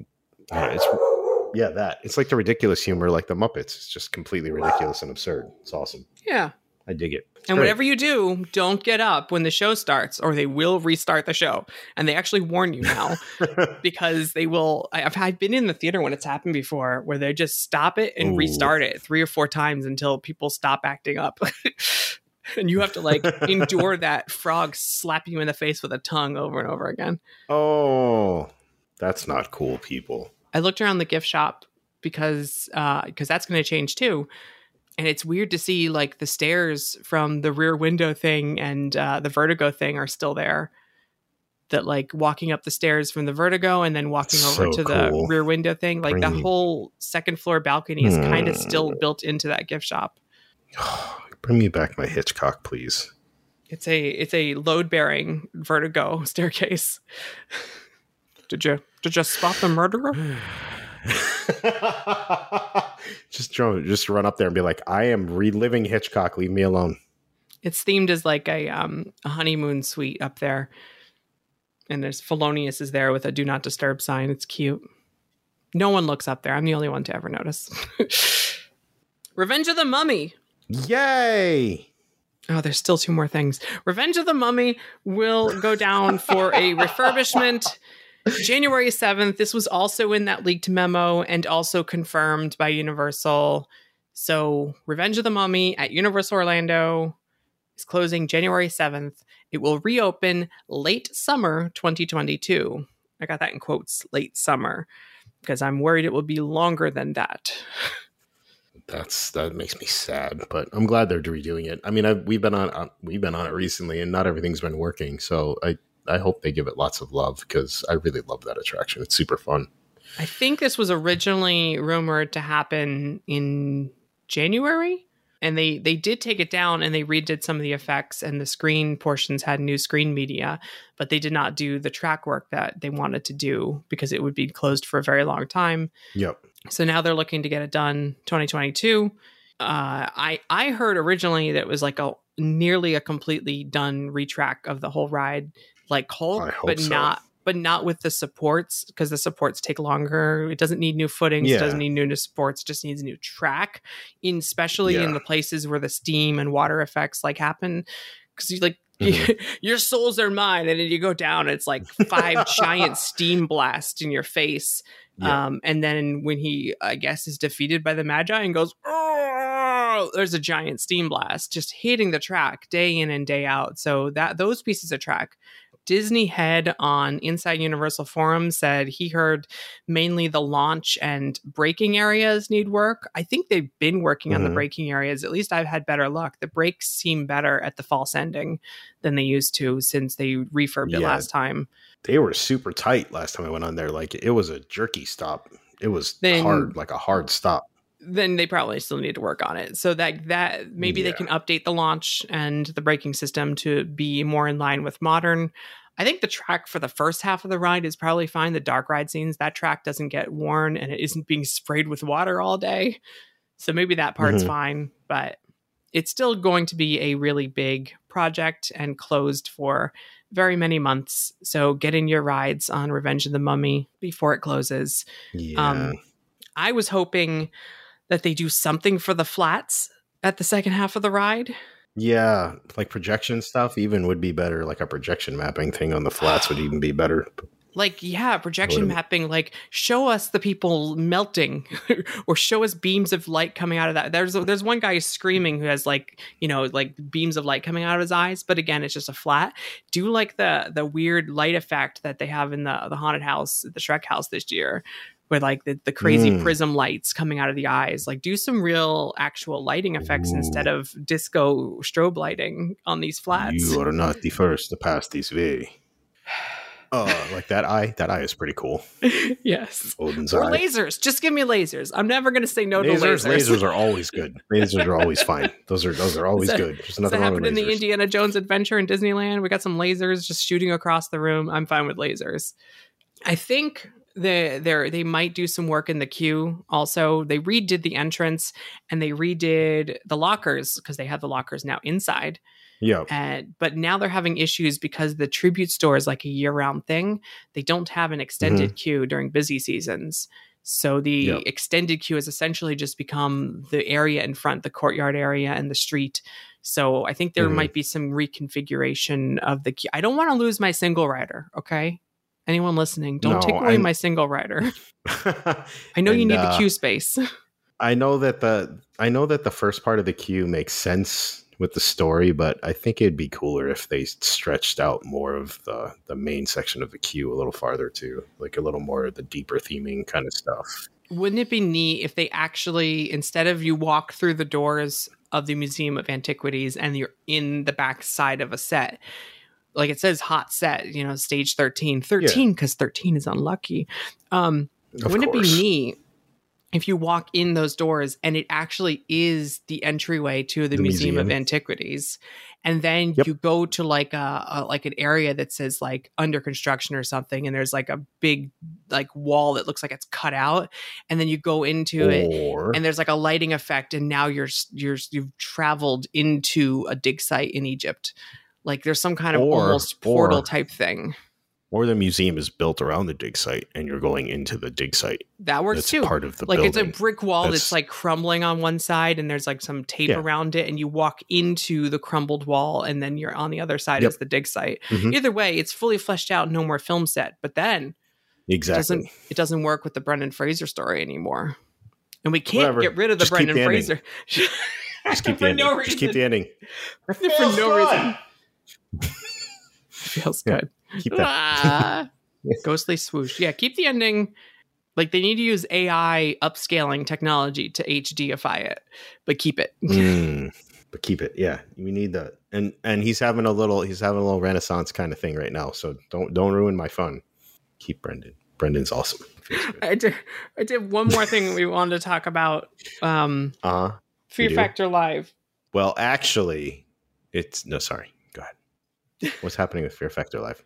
It's like the ridiculous humor, like the Muppets. It's just completely ridiculous and absurd. It's awesome. Yeah, I dig it. And whatever you do, don't get up when the show starts, or they will restart the show. And they actually warn you now because they will. I've been in the theater when it's happened before, where they just stop it and restart it 3 or 4 times until people stop acting up. And you have to like endure that frog slap you in the face with a tongue over and over again. Oh, that's not cool, people. I looked around the gift shop because that's going to change too. And it's weird to see like the stairs from the Rear Window thing and the Vertigo thing are still there. That like walking up the stairs from the Vertigo and then walking over to the Rear Window thing. Like the whole second floor balcony is kind of still built into that gift shop. Bring me back my Hitchcock, please. It's a load bearing Vertigo staircase. Did you spot the murderer? just run up there and be like, I am reliving Hitchcock. Leave me alone. It's themed as like a honeymoon suite up there, and there's Felonious is there with a do not disturb sign. It's cute. No one looks up there. I'm the only one to ever notice. Revenge of the Mummy. Yay! Oh, there's still 2 more things. Revenge of the Mummy will go down for a refurbishment. January 7th. This was also in that leaked memo and also confirmed by Universal. So Revenge of the Mummy at Universal Orlando is closing January 7th. It will reopen late summer 2022. I got that in quotes, late summer, because I'm worried it will be longer than that. That makes me sad, but I'm glad they're redoing it. I mean, we've been on it recently, and not everything's been working. So I hope they give it lots of love because I really love that attraction. It's super fun. I think this was originally rumored to happen in January, and they did take it down and they redid some of the effects, and the screen portions had new screen media, but they did not do the track work that they wanted to do because it would be closed for a very long time. Yep. So now they're looking to get it done 2022. I heard originally that it was like nearly a completely done retrack of the whole ride, like Hulk, but not with the supports, because the supports take longer. It doesn't need new footings. It doesn't need new supports. Just needs a new track, especially in the places where the steam and water effects like happen. Because you like your souls are mine, and then you go down, it's like 5 giant steam blasts in your face. Yeah. And then when he, I guess, is defeated by the Magi and goes, oh, there's a giant steam blast just hitting the track day in and day out. So those pieces of track. Disney head on Inside Universal Forum said he heard mainly the launch and braking areas need work. I think they've been working on the braking areas. At least I've had better luck. The brakes seem better at the false ending than they used to since they refurbed it last time. They were super tight last time I went on there. Like it was a jerky stop. It was hard, like a hard stop. Then they probably still need to work on it. So that maybe they can update the launch and the braking system to be more in line with modern. I think the track for the first half of the ride is probably fine. The dark ride scenes, that track doesn't get worn and it isn't being sprayed with water all day. So maybe that part's fine, but it's still going to be a really big project and closed for very many months. So get in your rides on Revenge of the Mummy before it closes. Yeah. I was hoping that they do something for the flats at the second half of the ride. Yeah, like projection stuff even would be better. Like a projection mapping thing on the flats would even be better. Like, yeah, projection mapping, like show us the people melting or show us beams of light coming out of that. There's one guy screaming who has like, you know, like beams of light coming out of his eyes. But again, it's just a flat. Do like the weird light effect that they have in the haunted house, the Shrek house this year, with like the crazy prism lights coming out of the eyes. Like do some real actual lighting effects instead of disco strobe lighting on these flats. You are not the first to pass this way. Like that eye is pretty cool. Yes. Odin's or eye. Lasers. Just give me lasers. I'm never going to say no lasers, to lasers. Lasers are always good. Lasers are always fine. Those are always good. There's nothing wrong with lasers. In the Indiana Jones adventure in Disneyland, we got some lasers just shooting across the room. I'm fine with lasers. I think they might do some work in the queue. Also, they redid the entrance and they redid the lockers because they have the lockers now inside. Yeah. But now they're having issues because the tribute store is like a year-round thing. They don't have an extended queue during busy seasons. So the extended queue has essentially just become the area in front, the courtyard area and the street. So I think there might be some reconfiguration of the queue. I don't want to lose my single rider, okay? Anyone listening, don't take away my single rider. I know you need the queue space. I know that the first part of the queue makes sense with the story, but I think it'd be cooler if they stretched out more of the main section of the queue a little farther too, like a little more of the deeper theming kind of stuff. Wouldn't it be neat if they actually, instead of you walk through the doors of the Museum of Antiquities and you're in the back side of a set, like it says hot set, you know, stage 13 because 13 is unlucky. Wouldn't it be neat if you walk in those doors and it actually is the entryway to the Museum of Antiquities, and then you go to like an area that says like under construction or something, and there's like a big like wall that looks like it's cut out, and then you go into it and there's like a lighting effect, and now you've traveled into a dig site in Egypt. Like there's some kind of almost portal type thing. Or the museum is built around the dig site and you're going into the dig site. That works too. Part of the like building. It's a brick wall that's like crumbling on one side and there's like some tape around it and you walk into the crumbled wall and then you're on the other side is the dig site. Either way, it's fully fleshed out, no more film set. But then exactly it doesn't work with the Brendan Fraser story anymore. And we can't get rid of the Brendan Fraser. Just keep the ending. Just keep the ending. For no reason. Feels good. Keep that. Ghostly swoosh. Yeah, keep the ending. Like they need to use AI upscaling technology to HDify it, but keep it. But keep it. Yeah, we need that. And he's having a little Renaissance kind of thing right now. So don't ruin my fun. Keep Brendan. Brendan's awesome. I did one more thing we wanted to talk about. Fear Factor Live. Well, actually, sorry. Go ahead. What's happening with Fear Factor Live?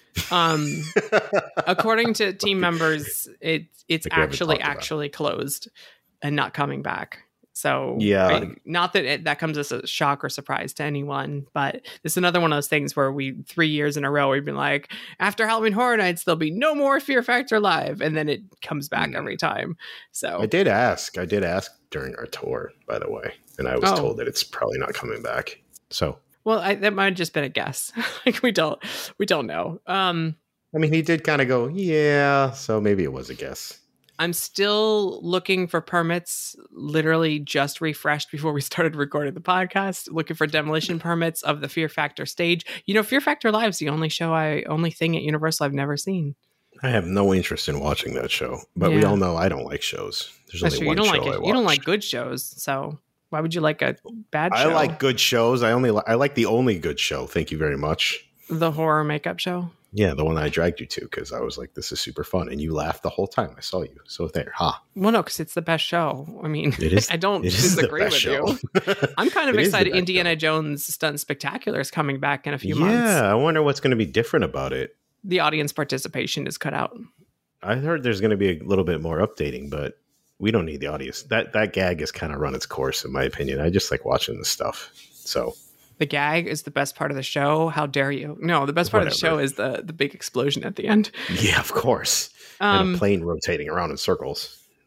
According to team members, it's actually closed and not coming back. So yeah, not that that comes as a shock or surprise to anyone, but it's another one of those things where 3 years in a row we've been like, after Halloween Horror Nights there'll be no more Fear Factor Live, and then it comes back every time. So I did ask during our tour, by the way, and I was told that it's probably not coming back. So well, that might have just been a guess. Like we don't know. I mean, he did kind of go, yeah, so maybe it was a guess. I'm still looking for permits, literally just refreshed before we started recording the podcast, looking for demolition permits of the Fear Factor stage. You know, Fear Factor Live is the only thing at Universal I've never seen. I have no interest in watching that show, but we all know I don't like shows. There's only one show I watch. You don't like good shows, so why would you like a bad show? I like good shows. I like the only good show. Thank you very much. The horror makeup show? Yeah, the one I dragged you to because I was like, this is super fun. And you laughed the whole time. I saw you. So there. Well, no, because it's the best show. I mean, I don't disagree with show. You. I'm kind of excited. Indiana Jones Stunt Spectacular is coming back in a few months. Yeah, I wonder what's going to be different about it. The audience participation is cut out. I heard there's going to be a little bit more updating, but we don't need the audience. That gag has kind of run its course, in my opinion. I just like watching this stuff. So the gag is the best part of the show. How dare you? No, the best part of the show is the big explosion at the end. Yeah, of course. And a plane rotating around in circles.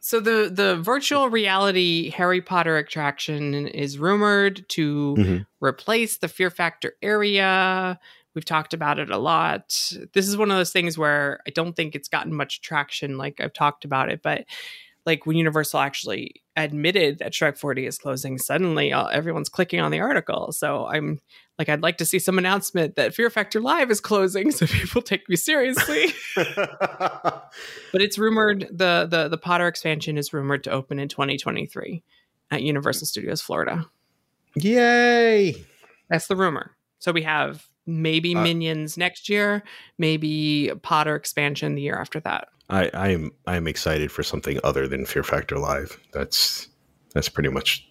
So the virtual reality Harry Potter attraction is rumored to Mhm. replace the Fear Factor area. We've talked about it a lot. This is one of those things where I don't think it's gotten much traction, like I've talked about it, but like when Universal actually admitted that Shrek 4D is closing, suddenly everyone's clicking on the article. So I'm like, I'd like to see some announcement that Fear Factor Live is closing so people take me seriously. But it's rumored the Potter expansion is rumored to open in 2023 at Universal Studios Florida. Yay! That's the rumor. So we have maybe Minions next year, maybe Potter expansion the year after that. I'm excited for something other than Fear Factor Live. That's pretty much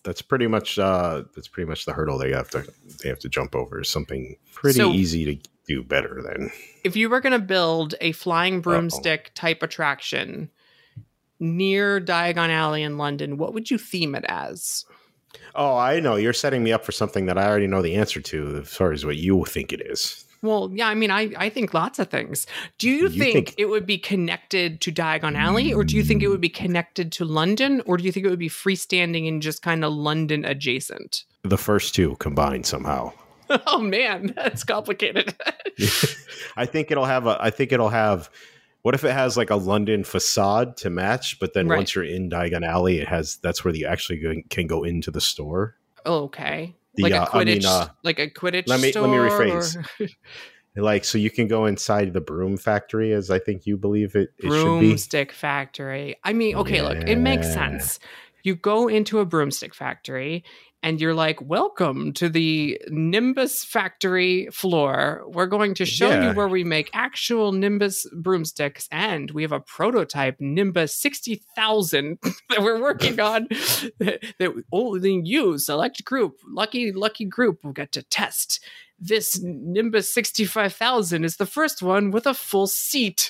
the hurdle they have to jump over. Something pretty easy to do better than. If you were going to build a flying broomstick type attraction near Diagon Alley in London, what would you theme it as? Oh, I know. You're setting me up for something that I already know the answer to as far as what you think it is. Well, yeah, I mean, I think lots of things. Do you think it would be connected to Diagon Alley, or do you think it would be connected to London, or do you think it would be freestanding and just kind of London adjacent? The first two combined somehow. Oh man, that's complicated. I think it'll have. What if it has like a London facade to match, but then once you're in Diagon Alley, that's where you actually can go into the store. Okay. Like a Quidditch, like a Quidditch store? Let me rephrase. Like, so you can go inside the broom factory, as I think you believe it should be. Broomstick factory. I mean, okay, look, it makes sense. You go into a broomstick factory and you're like, welcome to the Nimbus factory floor. We're going to show you where we make actual Nimbus broomsticks. And we have a prototype Nimbus 60,000 that we're working on that only you, select group, lucky group, will get to test. This Nimbus 65,000 is the first one with a full seat.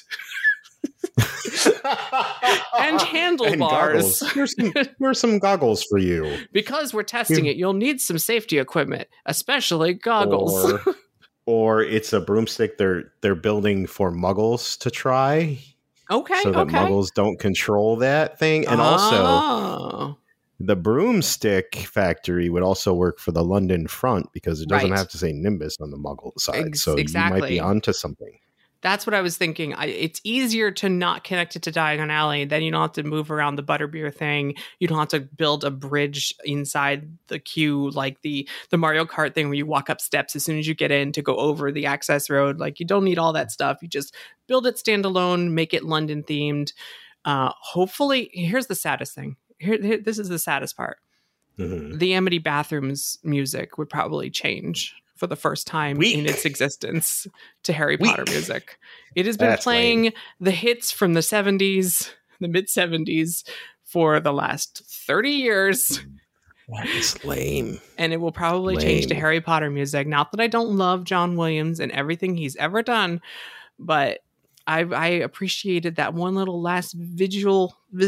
And handlebars. Here's some goggles for you. Because we're testing it, you'll need some safety equipment, especially goggles. Or it's a broomstick they're building for muggles to try. Okay. So that muggles don't control that thing. And also the broomstick factory would also work for the London front because it doesn't have to say Nimbus on the muggle side. So you might be onto something. That's what I was thinking. It's easier to not connect it to Diagon Alley. Then you don't have to move around the butterbeer thing. You don't have to build a bridge inside the queue like the Mario Kart thing where you walk up steps as soon as you get in to go over the access road. Like, you don't need all that stuff. You just build it standalone, make it London themed. Hopefully, here's the saddest thing. This is the saddest part. Mm-hmm. The Amity Bathrooms music would probably change for the first time in its existence to Harry Potter music. It has been playing the hits from the 70s, the mid 70s for the last 30 years. That is lame. And it will probably change to Harry Potter music. Not that I don't love John Williams and everything he's ever done, but I appreciated that one little last visual. I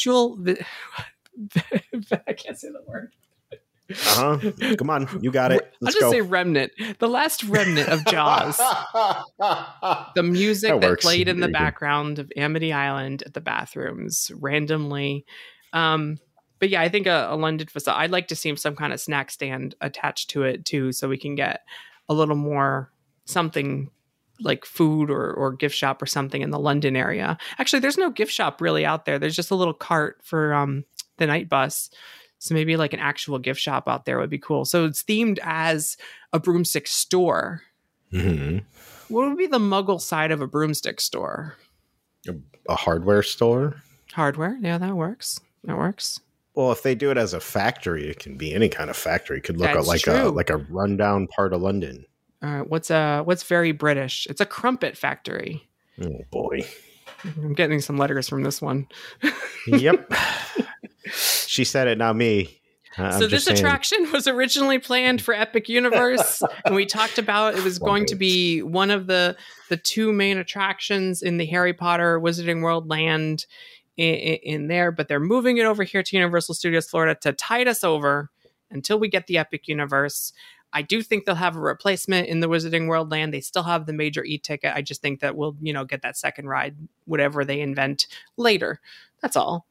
can't say the word. Come on, you got it. I'll just say remnant. The last remnant of Jaws. The music that played in the background of Amity Island at the bathrooms randomly. But yeah, I think a London facade. I'd like to see some kind of snack stand attached to it too, so we can get a little more something like food or gift shop or something in the London area. Actually, there's no gift shop really out there. There's just a little cart for the night bus. So maybe like an actual gift shop out there would be cool. So it's themed as a broomstick store. Mm-hmm. What would be the Muggle side of a broomstick store? A hardware store? Hardware? Yeah, that works. That works. Well, if they do it as a factory, it can be any kind of factory. It could look like a rundown part of London. What's very British? It's a crumpet factory. Oh boy. I'm getting some letters from this one. Yep. She said it, not me. So this attraction was originally planned for Epic Universe, and we talked about it was going to be one of the two main attractions in the Harry Potter Wizarding World land in there, but they're moving it over here to Universal Studios Florida to tide us over until we get the Epic Universe. I do think they'll have a replacement in the Wizarding World land. They still have the major e-ticket. I just think that we'll, get that second ride, whatever they invent later. That's all.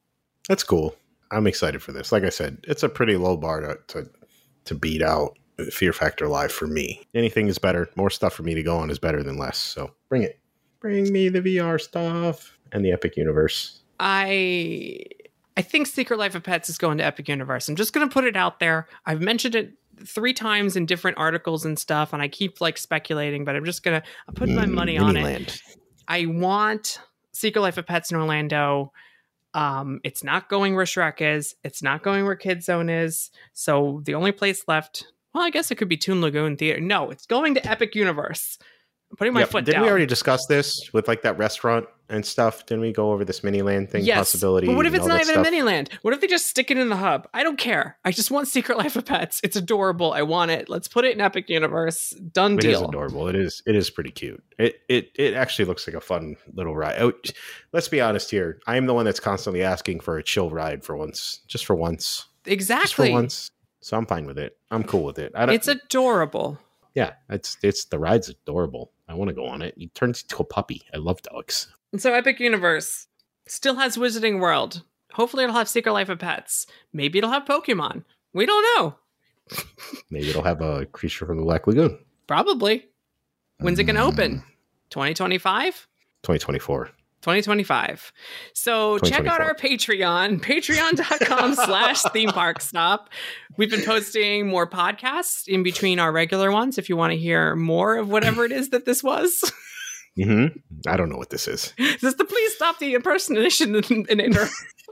That's cool. I'm excited for this. Like I said, it's a pretty low bar to beat out Fear Factor Live for me. Anything is better. More stuff for me to go on is better than less. So bring it. Bring me the VR stuff and the Epic Universe. I think Secret Life of Pets is going to Epic Universe. I'm just going to put it out there. I've mentioned it 3 times in different articles and stuff, and I keep like speculating, but I'm putting my money on it. I want Secret Life of Pets in Orlando. It's not going where Shrek is. It's not going where Kid Zone is. So the only place left, well, I guess it could be Toon Lagoon Theater. No, it's going to Epic Universe. I'm putting my foot down. Didn't we already discuss this with like that restaurant and stuff? Didn't we go over this Miniland thing possibility? But what if it's not even a Miniland? What if they just stick it in the hub? I don't care. I just want Secret Life of Pets. It's adorable. I want it. Let's put it in Epic Universe. Done deal. It is adorable. It is pretty cute. It actually looks like a fun little ride. Oh, let's be honest here. I am the one that's constantly asking for a chill ride for once. Just for once. Exactly. Just for once. So I'm fine with it. I'm cool with it. It's adorable. Yeah, it's the ride's adorable. I want to go on it. He turns into a puppy. I love dogs. And so Epic Universe still has Wizarding World. Hopefully it'll have Secret Life of Pets. Maybe it'll have Pokemon. We don't know. Maybe it'll have a Creature from the Black Lagoon. Probably. When's it going to open? 2025? 2024. 2025. So check out our Patreon, patreon.com/themeparkstop. We've been posting more podcasts in between our regular ones if you want to hear more of whatever it is that this was. Mm-hmm. I don't know what this is. This is the Please Stop the Impersonation Inator.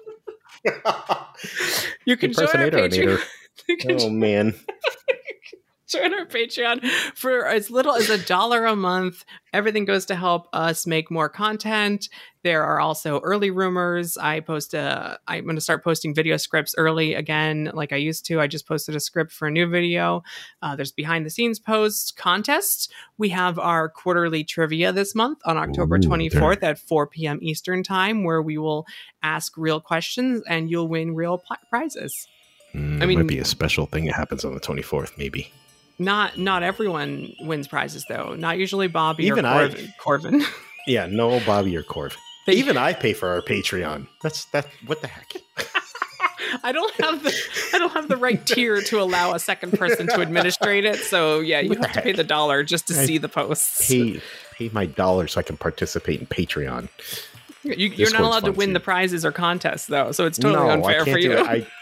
You can join our Patreon. Oh, man. Join our Patreon for as little as $1 a month. Everything goes to help us make more content. There are also early rumors. I'm going to start posting video scripts early again, like I used to. I just posted a script for a new video. There's behind the scenes posts, contests. We have our quarterly trivia this month on October 24th at 4 p.m. Eastern time, where we will ask real questions and you'll win real prizes. I mean, might be a special thing that happens on the 24th, maybe. Not everyone wins prizes, though. Not usually Bobby even or Corvin. Yeah, no Bobby or Corvin. Even I pay for our Patreon. That's what the heck? I don't have the right tier to allow a second person to administrate it. So yeah, you have to pay the $1 just to see the posts. Pay my $1 so I can participate in Patreon. You're not allowed to win the prizes or contests, though, so it's totally unfair for you.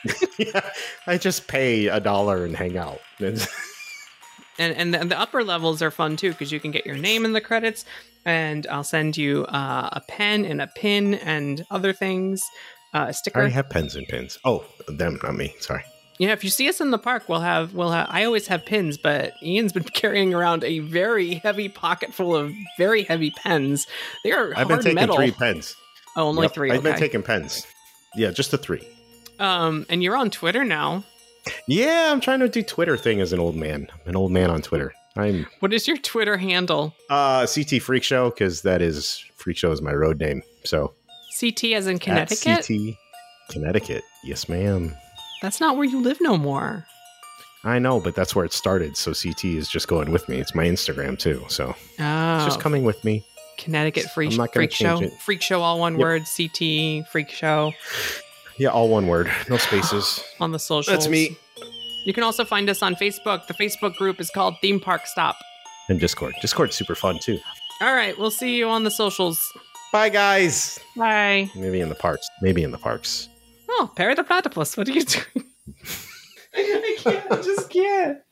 I just pay $1 and hang out. And the upper levels are fun, too, because you can get your name in the credits, and I'll send you a pen and a pin and other things, a sticker. I already have pens and pins. Oh, them, not me. Sorry. Yeah, if you see us in the park, we'll have. I always have pins, but Ian's been carrying around a very heavy pocket full of very heavy pens. They are hard metal. I've been taking 3 pens. Oh, only 3. I've been taking pens. Yeah, just the 3. And you're on Twitter now. Yeah, I'm trying to do Twitter thing as an old man. I'm an old man on Twitter. What is your Twitter handle? CT Freak Show, because Freak Show is my road name. So CT as in Connecticut? CT Connecticut. Yes, ma'am. That's not where you live no more. I know, but that's where it started. So CT is just going with me. It's my Instagram too. So it's just coming with me. Connecticut Freak Show. Freak Show, all one word. CT Freak Show. Yeah, all one word. No spaces. On the socials. That's me. You can also find us on Facebook. The Facebook group is called Theme Park Stop. And Discord. Discord's super fun too. All right, we'll see you on the socials. Bye, guys. Bye. Maybe in the parks. Oh, Perry the Platypus. What are you doing? I can't. I just can't.